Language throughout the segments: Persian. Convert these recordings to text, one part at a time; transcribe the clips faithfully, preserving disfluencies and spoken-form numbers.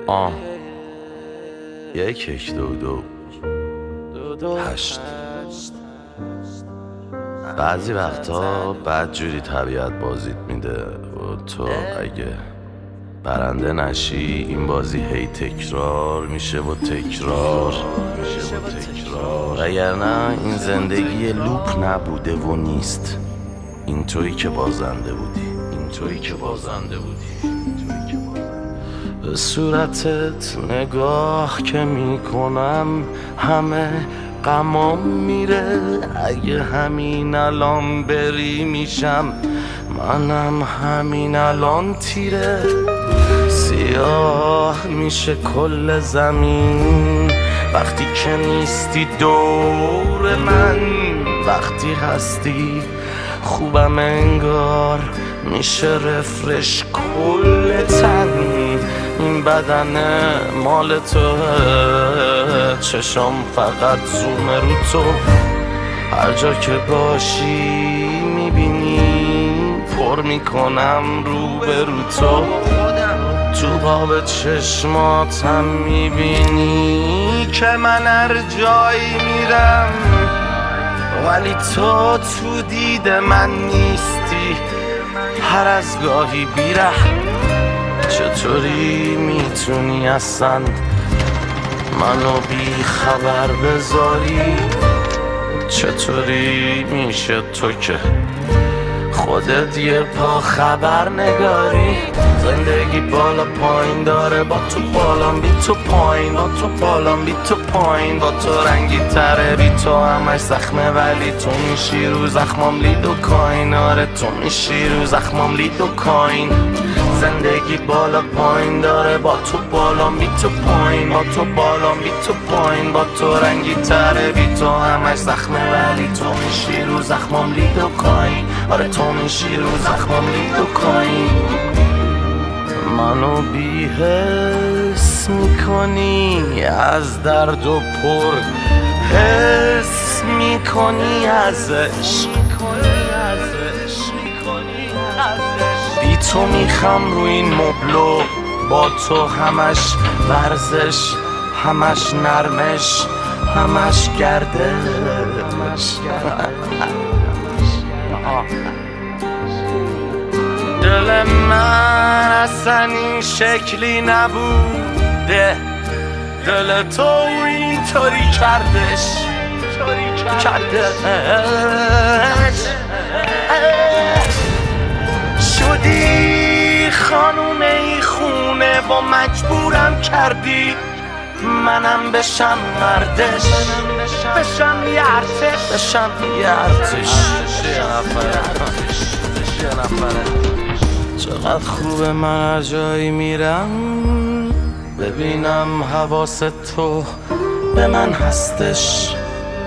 آه یک یک دو دو هشت. بعضی وقتا بد جوری طبیعت بازیت میده و تو اگه برنده نشی این بازی هی تکرار میشه و تکرار میشه و تکرار. وگرنه این زندگی لوپ نبوده و نیست، این تویی که بازنده بودی، این تویی که بازنده بودی. به صورتت نگاه که میکنم همه غمام میره. اگه همین الان بری میشم منم همین الان تیره. سیاه میشه کل زمین وقتی که نیستی دور من. وقتی هستی خوبم انگار میشه رفرش کل تن. این بدن مال تو، چشم فقط زوم رو تو. هر جا که باشی میبینی پر میکنم رو به رو تو. تو باب چشماتم میبینی که من هر جایی میرم ولی تو تو دید من نیستی. هر از گاهی بیره چطوری میتونی اصلا منو بی خبر بذاری؟ چطوری میشه تو که خودت یه پا خبر نگاری؟ زندگی بالا پایین داره، با تو بالام بی تو پایین، با تو بالام بی تو پایین. با تو رنگی تره بی تو همش زخمه ولی تو میشی رو زخمام لید و کاین. آره تو میشی رو زخمام لید و کاین. زندگی بالا پایین داره، با تو بالام بی تو پایین، با تو بالام بی تو پایین. با تو رنگی تره بی تو همش زخمه ولی تو میشی رو زخمام لید و کاین. آره تو میشی رو زخمام لید و کاین. منو بی حس میکنی از درد و پر حس میکنی ازش. بی تو میخم رو این مبلو، با تو همش ورزش، همش نرمش، همش گردش. دل من اصلا این شکلی نبوده، دل تو اینطوری کردش کردش. شدی خانوم ای خونه و مجبورم کردی منم بشم مردش، بشم یه ارتش، بشم یه ارتش. یه نفره چقدر خوبه من هر جایی میرم ببینم حواس تو به من هستش.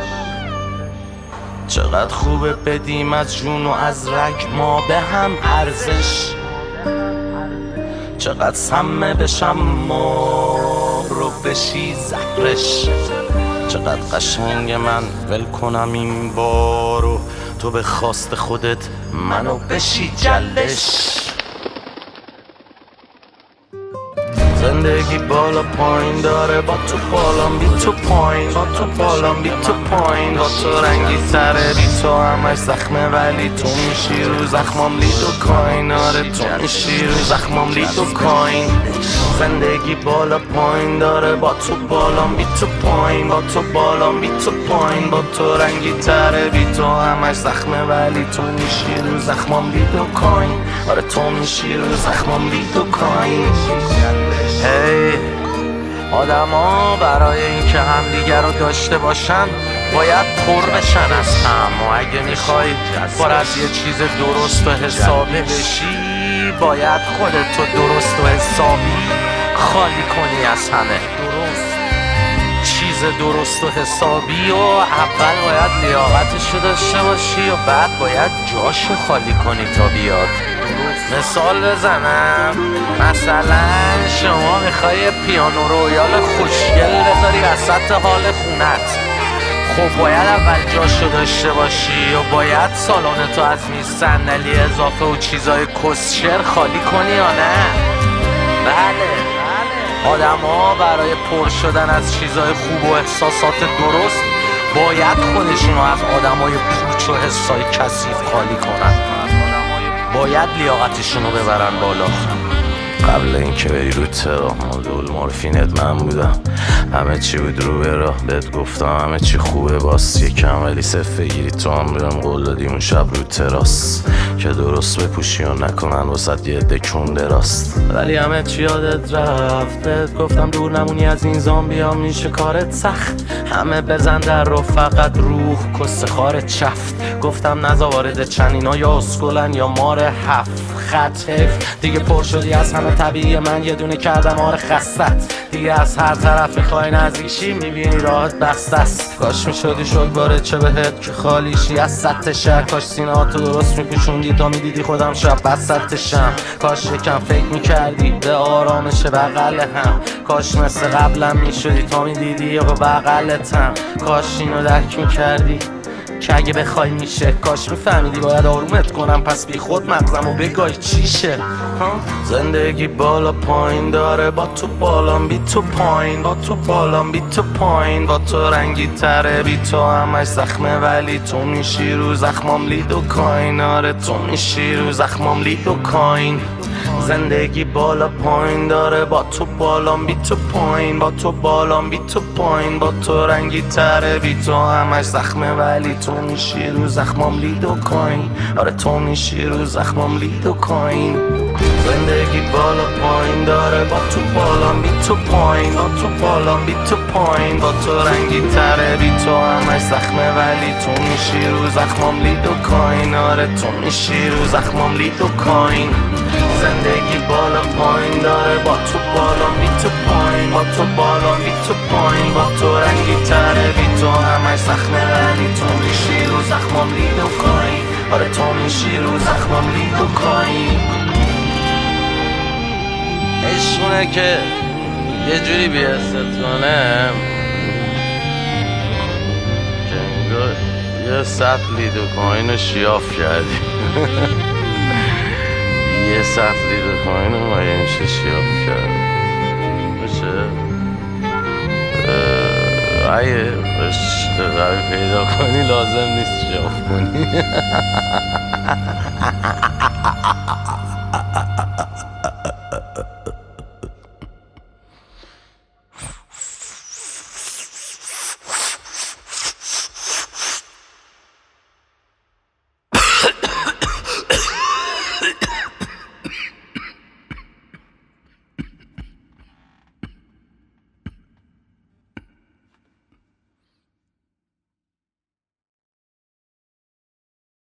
چقدر خوبه بدیم از جون و از رگ ما به هم ارزش. چقدر سمه بشم ما رو بشی زهرش. چقدر قشنگ من ول کنم این بارو تو به خواست خودت منو بشی جلش. زندگی بالا پایین داره، با تو بالام بی تو پایین، با تو بالام بی تو پایین. با تو رنگی تره بی تو همش زخمه ولی تو میشی رو زخمام لید و کاین. آره تو میشی رو زخمام لید و کاین. زندگی بالا پایین داره، با تو بالام بی تو پایین، با تو بالام بی تو پایین. با تو رنگی تره بی تو همش زخمه ولی تو میشی رو زخمام لید و کاین. آره تو میشی رو زخمام لید و کاین. هی hey, آدم ها برای اینکه همدیگر رو داشته باشن باید پر بشن از هم. و اگه میخوای پر از یه چیز درست و حسابی بشی باید خودتو درست و حسابی خالی کنی از همه. درست چیز درست و حسابی و اول باید لیاقتشو داشته باشی و بعد باید جاشو خالی کنی تا بیاد. مثال بزنم، مثلا شما میخوای پیانو رویال خوشگل بذاری وسط حال خونت، خب باید اول جاشو داشته باشی و باید سالنتو از میز صندلی اضافه و چیزای کسشر خالی کنی یا نه؟ بله. آدم ها برای پر شدن از چیزای خوب و احساسات درست باید خودشونو از آدم های پوچ و حسای کثیف خالی کنن، باید لیاقتشونو ببرن بالا. قبل اینکه بری رو ترا دول مورفینت من بودم، همه چی بود رو به راه، بهت گفتم همه چی خوبه، باس یکم ولی صفه گیری تو هم بهم قول دادی اون شب رو تراس که درست بپوشی و نکنن واسد یه عده کنده راست، ولی همه چی یادت رفت. بهت گفتم دور نمونی از این زامبیا، میشه کارت سخت، همه بزن در رو فقط روح کس خارت چفت. گفتم نزا وارد چنینا یا اسکلن یا مار هفت خط حیف دیگه پر شدی از همه طبیعی من یه دونه کردم آره خستت دیگه از هر طرف میخوای نزدیکشی میبینی راحت بسته است. کاش میشدی شد باره چه بهت که خالیشی از سطح شهر، کاش سینه‌هاتو درست میپوشوندی تا میدیدی خودم شب وسطشم، کاش یکم فکر میکردی به آرامش بغل هم، کاش مثل قبلم میشدی تا میدیدی یا به بغلتم، کاش اینو درک میکردی که اگه بخوای میشه، کاش میفهمیدی باید آرومت کنم پس بی خود مغزمو بگای چیشه. زندگی بالا پایین داره، با تو بالام بی تو پایین، با تو بالام بی تو پایین، با تو رنگی تره بی تو همش زخمه ولی تو میشی رو زخمام لید و کاین، آره تو میشی رو زخمام لید و کاین. زندگی بالا پایین داره، با تو بالام بی تو پایین، با تو بالام بی تو پایین، با تو رنگی تره بی تو همش زخمه ولی تو میشی رو زخمام لید و کاین، آره تو میشی رو زخمام لید و کاین. زندگی بالا پایین داره، با تو بالام بی تو پایین، با تو بالام بی تو پایین، با تو رنگی تره بی تو همش زخمه ولی تو میشی رو زخمام لید و کاین، آره تو میشی رو زخمام لید و کاین. زندگی بالا پایین داره، با تو بالام بی تو پایین، با تو بالام بی تو پایین، با تو رنگی تره بی تو همش زخمه ولی تو میشی رو زخمام لید و کاین، آره تو میشی رو زخمام لید و کاین. عشقونه که یه جوری بیست کنه که انگار یه سطح لید و کاین رو شیاف کردی یه سطح لید و کاین رو مگه میشه شیاف کرد؟ میشه؟ اگه عشق قوی پیدا کنی لازم نیست شیاف کنی